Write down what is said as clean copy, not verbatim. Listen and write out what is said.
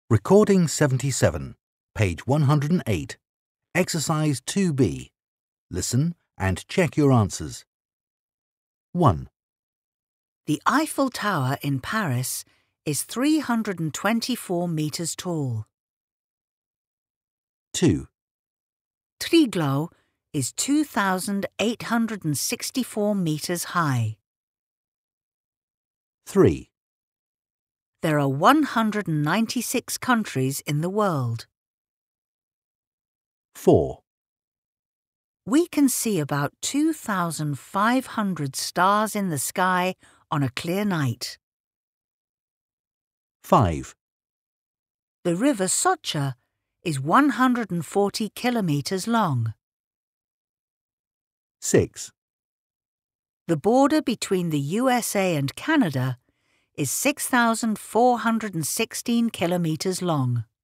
Recording 77, page 108. Exercise 2B. Listen and check your answers. 1, The Eiffel Tower in Paris is 324 metres tall. 2, Triglav is 2,864 metres high. 3, There are 196 countries in the world. 4, We can see about 2,500 stars in the sky on a clear night. 5, The river Socha is 140 kilometres long. 6, The border between the USA and Canada is 6,416 kilometres long.